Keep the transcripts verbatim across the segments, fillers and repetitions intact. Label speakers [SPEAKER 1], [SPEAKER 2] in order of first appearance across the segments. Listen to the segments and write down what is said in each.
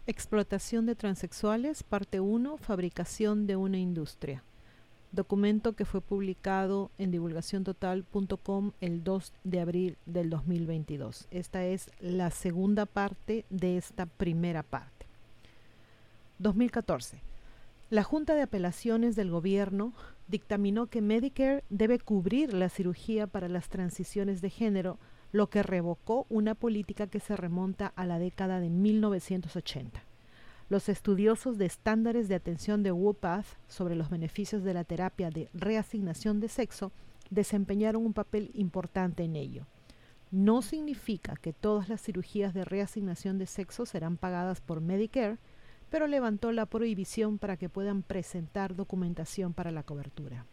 [SPEAKER 1] Explotación de transexuales, parte uno, fabricación de una industria. Documento que fue publicado en divulgación total punto com el dos de abril del dos mil veintidós. Esta es la segunda parte de esta primera parte. dos mil catorce. La Junta de Apelaciones del Gobierno dictaminó que Medicare debe cubrir la cirugía para las transiciones de género, lo que revocó una política que se remonta a la década de mil novecientos ochenta. Los estudiosos de estándares de atención de WOPATH sobre los beneficios de la terapia de reasignación de sexo desempeñaron un papel importante en ello. No significa que todas las cirugías de reasignación de sexo serán pagadas por Medicare, pero levantó la prohibición para que puedan presentar documentación para la cobertura.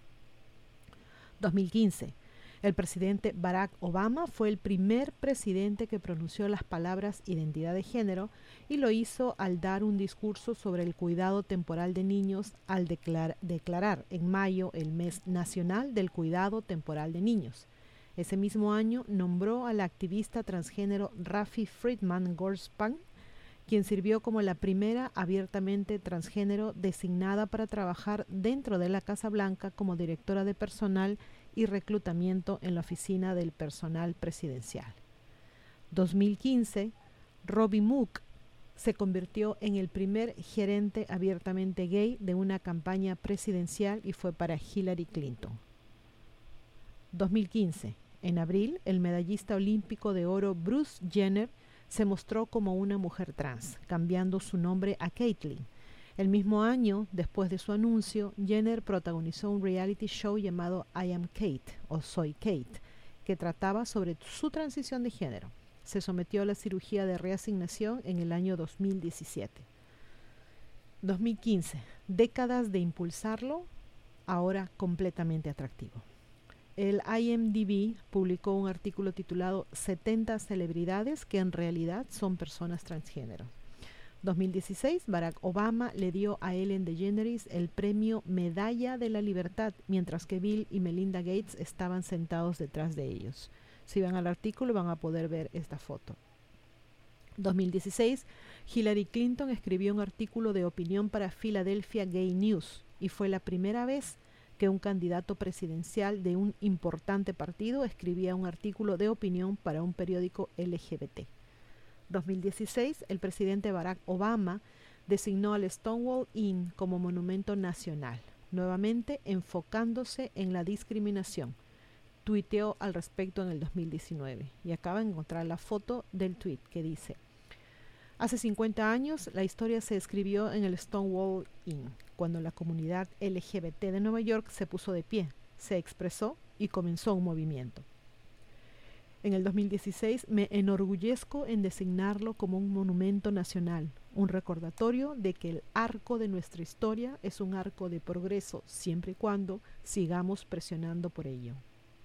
[SPEAKER 1] dos mil quince. El presidente Barack Obama fue el primer presidente que pronunció las palabras identidad de género y lo hizo al dar un discurso sobre el cuidado temporal de niños al declar- declarar en mayo el mes nacional del cuidado temporal de niños. Ese mismo año nombró a la activista transgénero Rafi Friedman Gorspan, quien sirvió como la primera abiertamente transgénero designada para trabajar dentro de la Casa Blanca como directora de personal y reclutamiento en la oficina del personal presidencial. dos mil quince, Robbie Mook se convirtió en el primer gerente abiertamente gay de una campaña presidencial y fue para Hillary Clinton. dos mil quince, en abril, el medallista olímpico de oro Bruce Jenner se mostró como una mujer trans, cambiando su nombre a Caitlyn. El mismo año, después de su anuncio, Jenner protagonizó un reality show llamado I Am Kate o Soy Kate, que trataba sobre su transición de género. Se sometió a la cirugía de reasignación en el año dos mil diecisiete. dos mil quince. Décadas de impulsarlo, ahora completamente atractivo. El I M D B publicó un artículo titulado setenta celebridades que en realidad son personas transgénero. dos mil dieciséis, Barack Obama le dio a Ellen DeGeneres el premio Medalla de la Libertad, mientras que Bill y Melinda Gates estaban sentados detrás de ellos. Si van al artículo van a poder ver esta foto. dos mil dieciséis, Hillary Clinton escribió un artículo de opinión para Philadelphia Gay News y fue la primera vez que un candidato presidencial de un importante partido escribía un artículo de opinión para un periódico L G B T. dos mil dieciséis, el presidente Barack Obama designó al Stonewall Inn como monumento nacional, nuevamente enfocándose en la discriminación. Tuiteó al respecto en el dos mil diecinueve y acaba de encontrar la foto del tuit que dice: hace cincuenta años la historia se escribió en el Stonewall Inn, cuando la comunidad L G B T de Nueva York se puso de pie, se expresó y comenzó un movimiento. En el dos mil dieciséis me enorgullezco en designarlo como un monumento nacional, un recordatorio de que el arco de nuestra historia es un arco de progreso siempre y cuando sigamos presionando por ello.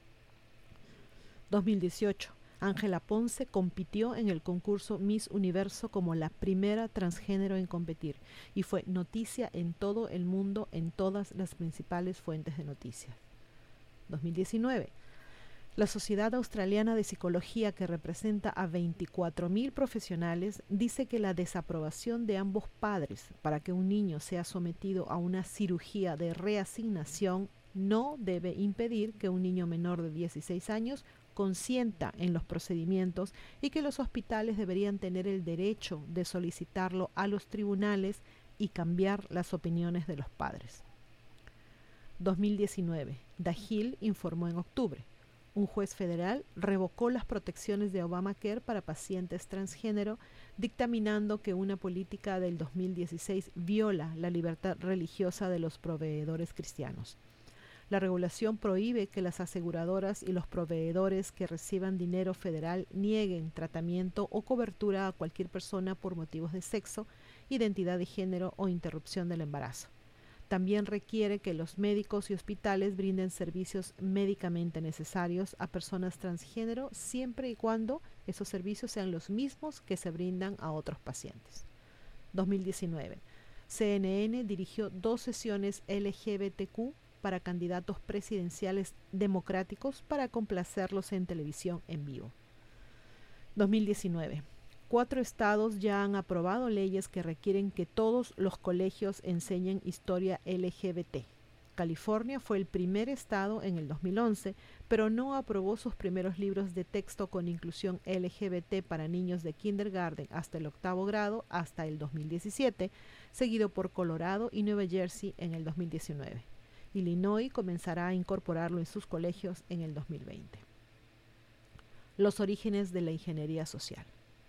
[SPEAKER 1] dos mil dieciocho. Ángela Ponce compitió en el concurso Miss Universo como la primera transgénero en competir y fue noticia en todo el mundo en todas las principales fuentes de noticias. dos mil diecinueve. La Sociedad Australiana de Psicología, que representa a veinticuatro mil profesionales, dice que la desaprobación de ambos padres para que un niño sea sometido a una cirugía de reasignación no debe impedir que un niño menor de dieciséis años consienta en los procedimientos y que los hospitales deberían tener el derecho de solicitarlo a los tribunales y cambiar las opiniones de los padres. dos mil diecinueve. Dahill informó en octubre. Un juez federal revocó las protecciones de Obamacare para pacientes transgénero, dictaminando que una política del dos mil dieciséis viola la libertad religiosa de los proveedores cristianos. La regulación prohíbe que las aseguradoras y los proveedores que reciban dinero federal nieguen tratamiento o cobertura a cualquier persona por motivos de sexo, identidad de género o interrupción del embarazo. También requiere que los médicos y hospitales brinden servicios médicamente necesarios a personas transgénero siempre y cuando esos servicios sean los mismos que se brindan a otros pacientes. dos mil diecinueve. C N N dirigió dos sesiones L G B T Q para candidatos presidenciales democráticos para complacerlos en televisión en vivo. dos mil diecinueve. Cuatro estados ya han aprobado leyes que requieren que todos los colegios enseñen historia L G B T. California fue el primer estado en el dos mil once, pero no aprobó sus primeros libros de texto con inclusión L G B T para niños de kindergarten hasta el octavo grado hasta el dos mil diecisiete, seguido por Colorado y Nueva Jersey en el dos mil diecinueve. Illinois comenzará a incorporarlo en sus colegios en el dos mil veinte. Los orígenes de la ingeniería social.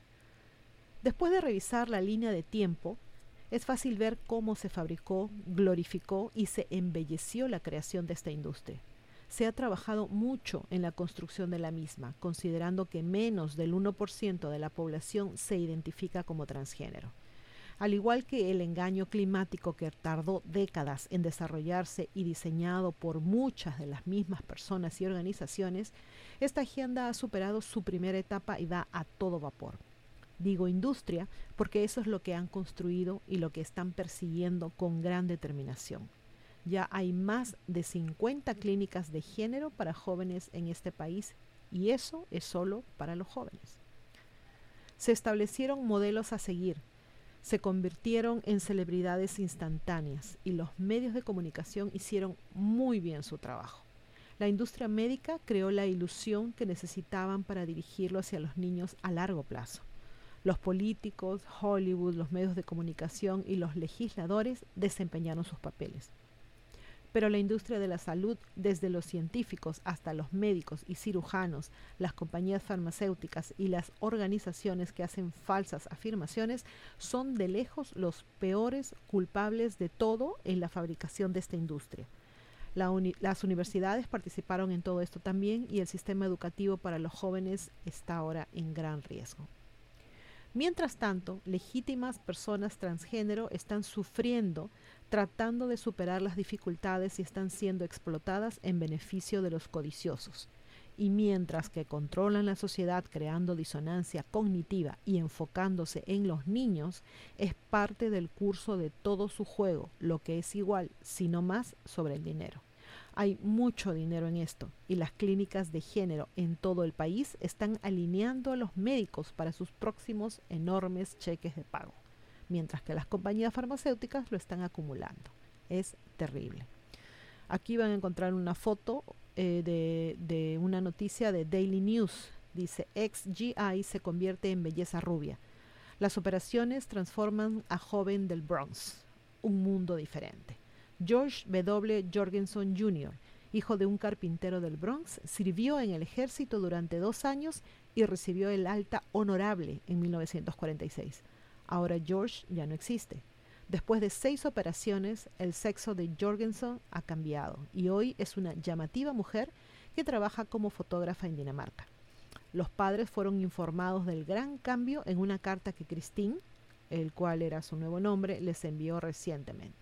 [SPEAKER 1] Después de revisar la línea de tiempo, es fácil ver cómo se fabricó, glorificó y se embelleció la creación de esta industria. Se ha trabajado mucho en la construcción de la misma, considerando que menos del uno por ciento de la población se identifica como transgénero. Al igual que el engaño climático que tardó décadas en desarrollarse y diseñado por muchas de las mismas personas y organizaciones, esta agenda ha superado su primera etapa y va a todo vapor. Digo industria porque eso es lo que han construido y lo que están persiguiendo con gran determinación. Ya hay más de cincuenta clínicas de género para jóvenes en este país y eso es solo para los jóvenes. Se establecieron modelos a seguir, se convirtieron en celebridades instantáneas y los medios de comunicación hicieron muy bien su trabajo. La industria médica creó la ilusión que necesitaban para dirigirlo hacia los niños a largo plazo. Los políticos, Hollywood, los medios de comunicación y los legisladores desempeñaron sus papeles. Pero la industria de la salud, desde los científicos hasta los médicos y cirujanos, las compañías farmacéuticas y las organizaciones que hacen falsas afirmaciones, son de lejos los peores culpables de todo en la fabricación de esta industria. La uni- las universidades participaron en todo esto también y el sistema educativo para los jóvenes está ahora en gran riesgo. Mientras tanto, legítimas personas transgénero están sufriendo, tratando de superar las dificultades y están siendo explotadas en beneficio de los codiciosos. Y mientras que controlan la sociedad creando disonancia cognitiva y enfocándose en los niños, es parte del curso de todo su juego, lo que es igual, si no más, sobre el dinero. Hay mucho dinero en esto y las clínicas de género en todo el país están alineando a los médicos para sus próximos enormes cheques de pago, mientras que las compañías farmacéuticas lo están acumulando. Es terrible. Aquí van a encontrar una foto eh, de, de una noticia de Daily News. Dice, ex-G I se convierte en belleza rubia. Las operaciones transforman a joven del Bronx. Un mundo diferente. George W. Jorgensen junior, hijo de un carpintero del Bronx, sirvió en el ejército durante dos años y recibió el alta honorable en mil novecientos cuarenta y seis. Ahora George ya no existe. Después de seis operaciones, el sexo de Jorgensen ha cambiado y hoy es una llamativa mujer que trabaja como fotógrafa en Dinamarca. Los padres fueron informados del gran cambio en una carta que Christine, el cual era su nuevo nombre, les envió recientemente.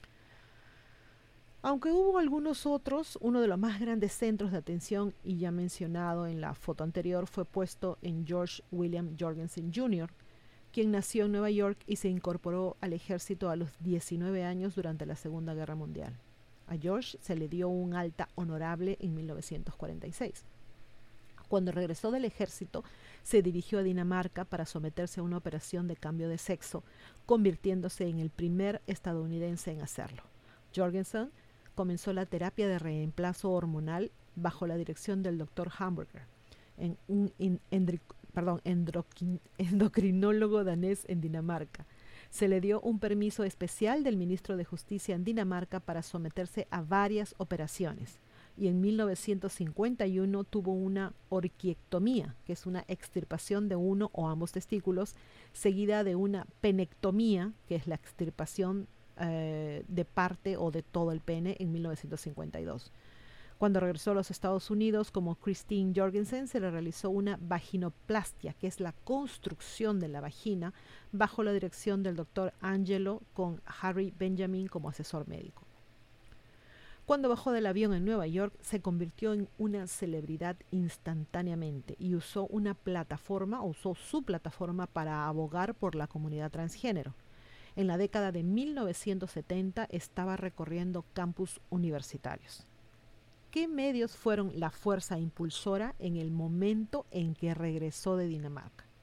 [SPEAKER 1] Aunque hubo algunos otros, uno de los más grandes centros de atención, y ya mencionado en la foto anterior, fue puesto en George William Jorgensen junior, quien nació en Nueva York y se incorporó al ejército a los diecinueve años durante la Segunda Guerra Mundial. A George se le dio un alta honorable en mil novecientos cuarenta y seis. Cuando regresó del ejército, se dirigió a Dinamarca para someterse a una operación de cambio de sexo, convirtiéndose en el primer estadounidense en hacerlo. Jorgensen comenzó la terapia de reemplazo hormonal bajo la dirección del doctor Hamburger, en un in, endri, perdón, endroquin, endocrinólogo danés en Dinamarca. Se le dio un permiso especial del ministro de Justicia en Dinamarca para someterse a varias operaciones. Y en mil novecientos cincuenta y uno tuvo una orquiectomía, que es una extirpación de uno o ambos testículos, seguida de una penectomía, que es la extirpación eh, de parte o de todo el pene, en mil novecientos cincuenta y dos. Cuando regresó a los Estados Unidos como Christine Jorgensen, se le realizó una vaginoplastia, que es la construcción de la vagina, bajo la dirección del doctor Angelo, con Harry Benjamin como asesor médico. Cuando bajó del avión en Nueva York, se convirtió en una celebridad instantáneamente y usó una plataforma, usó su plataforma para abogar por la comunidad transgénero. En la década de mil novecientos setenta estaba recorriendo campus universitarios. ¿Qué medios fueron la fuerza impulsora en el momento en que regresó de Dinamarca?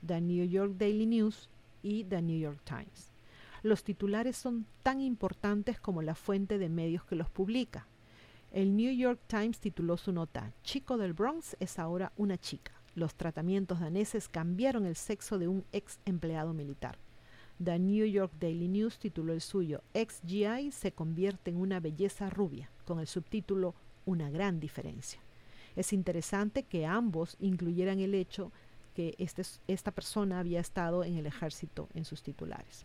[SPEAKER 1] The New York Daily News y The New York Times. Los titulares son tan importantes como la fuente de medios que los publica. El New York Times tituló su nota: "Chico del Bronx es ahora una chica. Los tratamientos daneses cambiaron el sexo de un ex empleado militar". The New York Daily News tituló el suyo: "Ex G I se convierte en una belleza rubia", con el subtítulo "Una gran diferencia". Es interesante que ambos incluyeran el hecho que este, esta persona había estado en el ejército en sus titulares.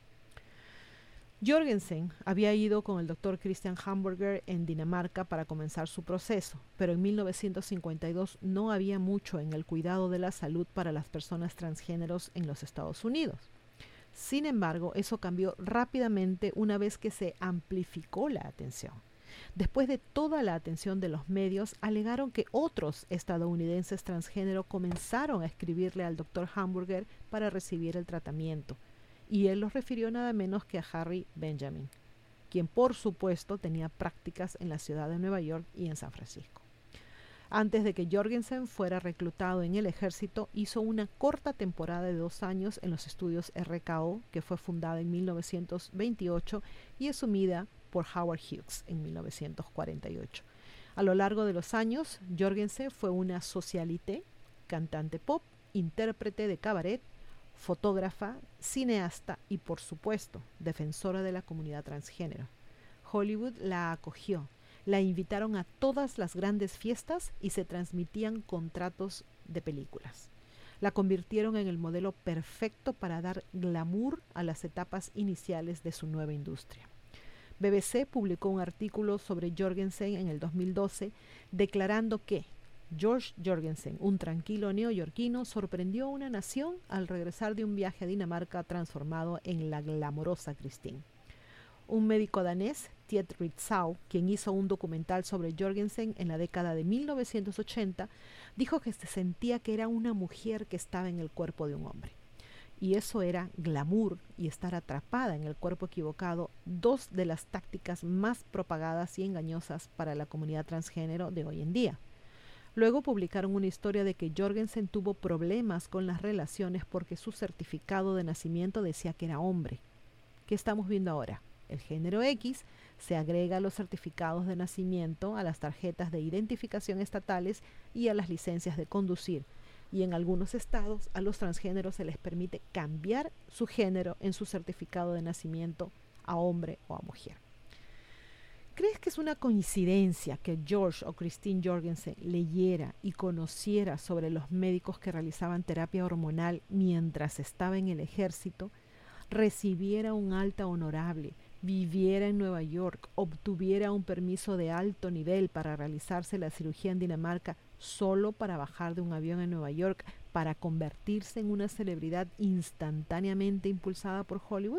[SPEAKER 1] Jorgensen había ido con el doctor Christian Hamburger en Dinamarca para comenzar su proceso, pero en mil novecientos cincuenta y dos no había mucho en el cuidado de la salud para las personas transgéneros en los Estados Unidos. Sin embargo, eso cambió rápidamente una vez que se amplificó la atención. Después de toda la atención de los medios, alegaron que otros estadounidenses transgénero comenzaron a escribirle al doctor Hamburger para recibir el tratamiento, y él los refirió nada menos que a Harry Benjamin, quien por supuesto tenía prácticas en la ciudad de Nueva York y en San Francisco. Antes de que Jorgensen fuera reclutado en el ejército, hizo una corta temporada de dos años en los estudios R K O, que fue fundada en mil novecientos veintiocho y asumida por Howard Hughes en mil novecientos cuarenta y ocho. A lo largo de los años, Jorgensen fue una socialité, cantante pop, intérprete de cabaret, fotógrafa, cineasta y, por supuesto, defensora de la comunidad transgénero. Hollywood la acogió, la invitaron a todas las grandes fiestas y se transmitían contratos de películas. La convirtieron en el modelo perfecto para dar glamour a las etapas iniciales de su nueva industria. B B C publicó un artículo sobre Jorgensen en el dos mil doce declarando que George Jorgensen, un tranquilo neoyorquino, sorprendió a una nación al regresar de un viaje a Dinamarca transformado en la glamorosa Christine. Un médico danés, Tiet Ritzau, quien hizo un documental sobre Jorgensen en la década de mil novecientos ochenta, dijo que se sentía que era una mujer que estaba en el cuerpo de un hombre. Y eso era glamour y estar atrapada en el cuerpo equivocado, dos de las tácticas más propagadas y engañosas para la comunidad transgénero de hoy en día. Luego publicaron una historia de que Jorgensen tuvo problemas con las relaciones porque su certificado de nacimiento decía que era hombre. ¿Qué estamos viendo ahora? El género X se agrega a los certificados de nacimiento, a las tarjetas de identificación estatales y a las licencias de conducir. Y en algunos estados a los transgéneros se les permite cambiar su género en su certificado de nacimiento a hombre o a mujer. ¿Crees que es una coincidencia que George o Christine Jorgensen leyera y conociera sobre los médicos que realizaban terapia hormonal mientras estaba en el ejército, recibiera un alta honorable, viviera en Nueva York, obtuviera un permiso de alto nivel para realizarse la cirugía en Dinamarca solo para bajar de un avión en Nueva York para convertirse en una celebridad instantáneamente impulsada por Hollywood?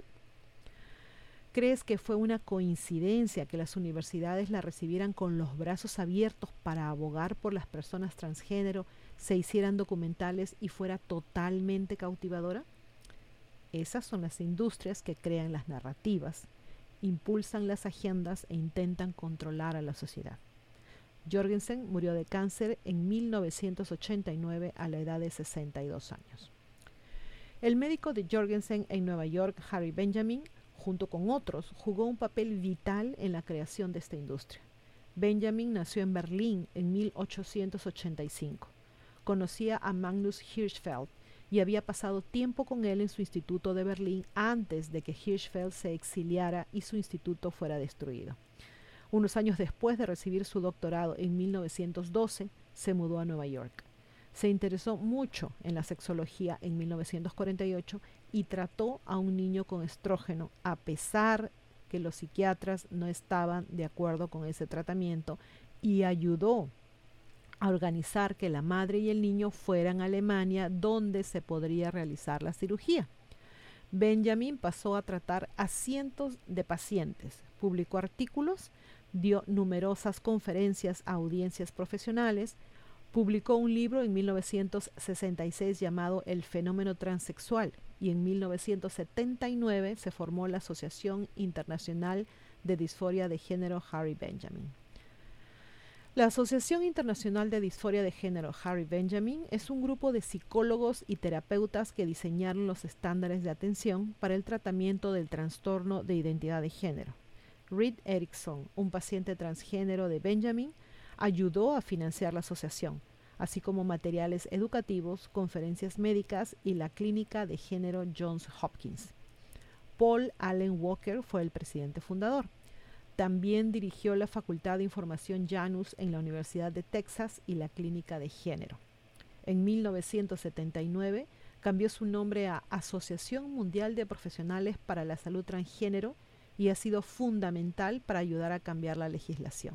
[SPEAKER 1] ¿Crees que fue una coincidencia que las universidades la recibieran con los brazos abiertos para abogar por las personas transgénero, se hicieran documentales y fuera totalmente cautivadora? Esas son las industrias que crean las narrativas, impulsan las agendas e intentan controlar a la sociedad. Jorgensen murió de cáncer en mil novecientos ochenta y nueve a la edad de sesenta y dos años. El médico de Jorgensen en Nueva York, Harry Benjamin, junto con otros, jugó un papel vital en la creación de esta industria. Benjamin nació en Berlín en mil ochocientos ochenta y cinco. Conocía a Magnus Hirschfeld y había pasado tiempo con él en su instituto de Berlín antes de que Hirschfeld se exiliara y su instituto fuera destruido. Unos años después de recibir su doctorado en mil novecientos doce, se mudó a Nueva York. Se interesó mucho en la sexología en mil novecientos cuarenta y ocho y trató a un niño con estrógeno, a pesar que los psiquiatras no estaban de acuerdo con ese tratamiento, y ayudó a organizar que la madre y el niño fueran a Alemania, donde se podría realizar la cirugía. Benjamin pasó a tratar a cientos de pacientes, publicó artículos, dio numerosas conferencias a audiencias profesionales, publicó un libro en mil novecientos sesenta y seis llamado El fenómeno transexual, y en mil novecientos setenta y nueve se formó la Asociación Internacional de Disforia de Género Harry Benjamin. La Asociación Internacional de Disforia de Género Harry Benjamin es un grupo de psicólogos y terapeutas que diseñaron los estándares de atención para el tratamiento del trastorno de identidad de género. Reed Erickson, un paciente transgénero de Benjamin, ayudó a financiar la asociación, así como materiales educativos, conferencias médicas y la clínica de género Johns Hopkins. Paul Allen Walker fue el presidente fundador. También dirigió la Facultad de Información Janus en la Universidad de Texas y la Clínica de Género. En mil novecientos setenta y nueve cambió su nombre a Asociación Mundial de Profesionales para la Salud Transgénero y ha sido fundamental para ayudar a cambiar la legislación.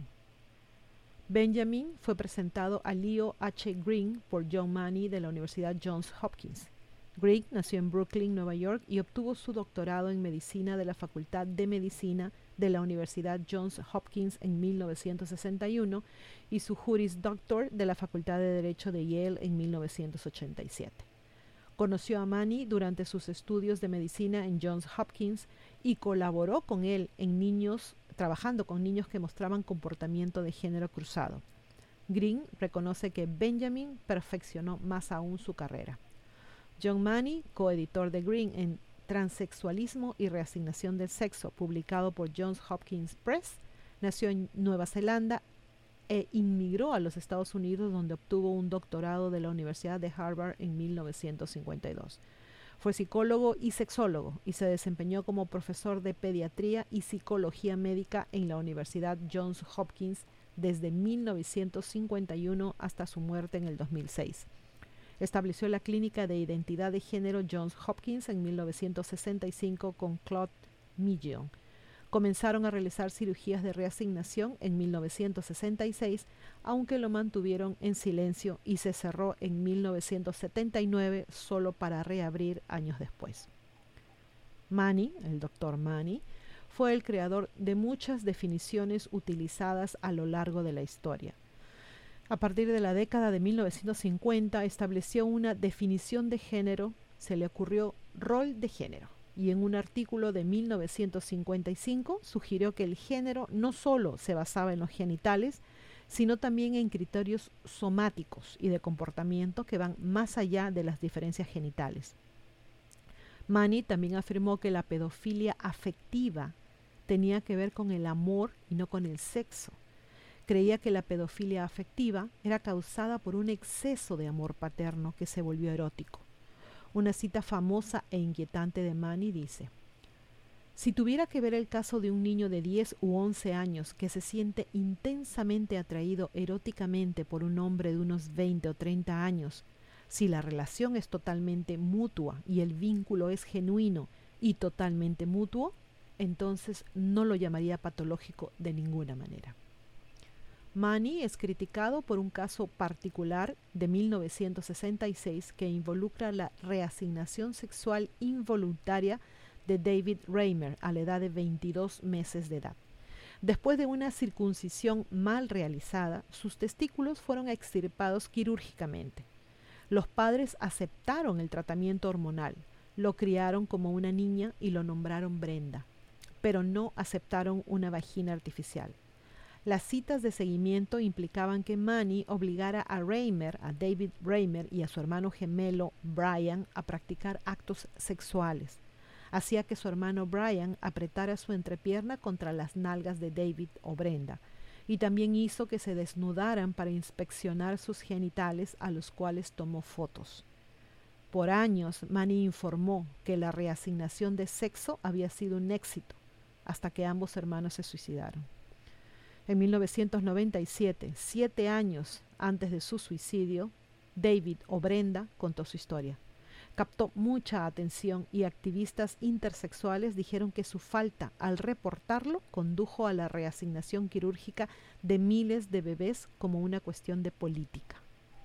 [SPEAKER 1] Benjamin fue presentado a Leo H. Green por John Money de la Universidad Johns Hopkins. Green nació en Brooklyn, Nueva York, y obtuvo su doctorado en medicina de la Facultad de Medicina de la Universidad Johns Hopkins en mil novecientos sesenta y uno y su Juris Doctor de la Facultad de Derecho de Yale en mil novecientos ochenta y siete. Conoció a Money durante sus estudios de medicina en Johns Hopkins y colaboró con él en niños, trabajando con niños que mostraban comportamiento de género cruzado. Green reconoce que Benjamin perfeccionó más aún su carrera. John Money, coeditor de Green en Transexualismo y Reasignación del Sexo, publicado por Johns Hopkins Press, nació en Nueva Zelanda e inmigró a los Estados Unidos, donde obtuvo un doctorado de la Universidad de Harvard en mil novecientos cincuenta y dos. Fue psicólogo y sexólogo y se desempeñó como profesor de pediatría y psicología médica en la Universidad Johns Hopkins desde mil novecientos cincuenta y uno hasta su muerte en el dos mil seis. Estableció la Clínica de Identidad de Género Johns Hopkins en mil novecientos sesenta y cinco con Claude Million. Comenzaron a realizar cirugías de reasignación en mil novecientos sesenta y seis, aunque lo mantuvieron en silencio, y se cerró en mil novecientos setenta y nueve solo para reabrir años después. Money, el doctor Money, fue el creador de muchas definiciones utilizadas a lo largo de la historia. A partir de la década de mil novecientos cincuenta estableció una definición de género, se le ocurrió rol de género, y en un artículo de mil novecientos cincuenta y cinco sugirió que el género no solo se basaba en los genitales, sino también en criterios somáticos y de comportamiento que van más allá de las diferencias genitales. Money también afirmó que la pedofilia afectiva tenía que ver con el amor y no con el sexo. Creía que la pedofilia afectiva era causada por un exceso de amor paterno que se volvió erótico. Una cita famosa e inquietante de Money dice: si tuviera que ver el caso de un niño de diez u once años que se siente intensamente atraído eróticamente por un hombre de unos veinte o treinta años, si la relación es totalmente mutua y el vínculo es genuino y totalmente mutuo, entonces no lo llamaría patológico de ninguna manera. Money es criticado por un caso particular de mil novecientos sesenta y seis que involucra la reasignación sexual involuntaria de David Reimer a la edad de veintidós meses de edad. Después de una circuncisión mal realizada, sus testículos fueron extirpados quirúrgicamente. Los padres aceptaron el tratamiento hormonal, lo criaron como una niña y lo nombraron Brenda, pero no aceptaron una vagina artificial. Las citas de seguimiento implicaban que Money obligara a Reimer, a David Reimer y a su hermano gemelo Brian a practicar actos sexuales. Hacía que su hermano Brian apretara su entrepierna contra las nalgas de David o Brenda, y también hizo que se desnudaran para inspeccionar sus genitales, a los cuales tomó fotos. Por años, Money informó que la reasignación de sexo había sido un éxito, hasta que ambos hermanos se suicidaron. En mil novecientos noventa y siete, siete años antes de su suicidio, David o Brenda contó su historia. Captó mucha atención y activistas intersexuales dijeron que su falta al reportarlo condujo a la reasignación quirúrgica de miles de bebés como una cuestión de política.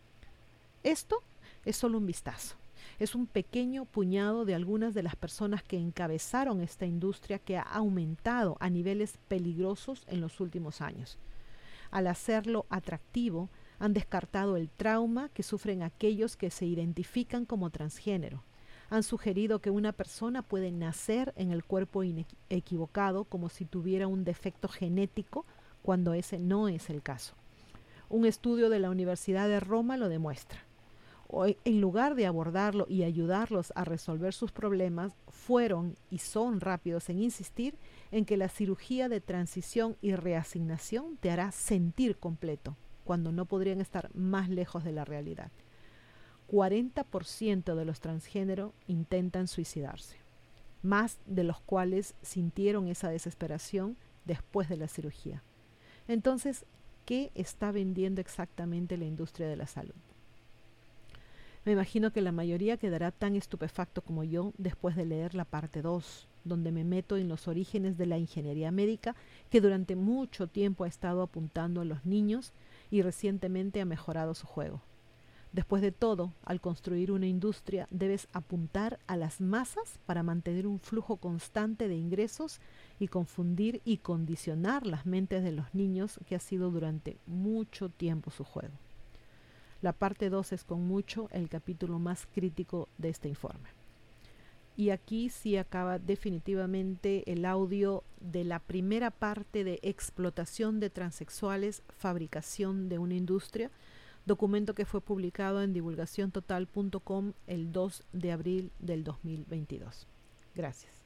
[SPEAKER 1] Esto es solo un vistazo. Es un pequeño puñado de algunas de las personas que encabezaron esta industria que ha aumentado a niveles peligrosos en los últimos años. Al hacerlo atractivo, han descartado el trauma que sufren aquellos que se identifican como transgénero. Han sugerido que una persona puede nacer en el cuerpo equivocado como si tuviera un defecto genético, cuando ese no es el caso. Un estudio de la Universidad de Roma lo demuestra. Hoy, en lugar de abordarlo y ayudarlos a resolver sus problemas, fueron y son rápidos en insistir en que la cirugía de transición y reasignación te hará sentir completo, cuando no podrían estar más lejos de la realidad. cuarenta por ciento de los transgénero intentan suicidarse, más de los cuales sintieron esa desesperación después de la cirugía. Entonces, ¿qué está vendiendo exactamente la industria de la salud? Me imagino que la mayoría quedará tan estupefacto como yo después de leer la parte dos, donde me meto en los orígenes de la ingeniería médica que durante mucho tiempo ha estado apuntando a los niños y recientemente ha mejorado su juego. Después de todo, al construir una industria debes apuntar a las masas para mantener un flujo constante de ingresos y confundir y condicionar las mentes de los niños, que ha sido durante mucho tiempo su juego. La parte dos es con mucho el capítulo más crítico de este informe. Y aquí sí acaba definitivamente el audio de la primera parte de explotación de transexuales, fabricación de una industria, documento que fue publicado en divulgación total punto com el dos de abril del dos mil veintidós. Gracias.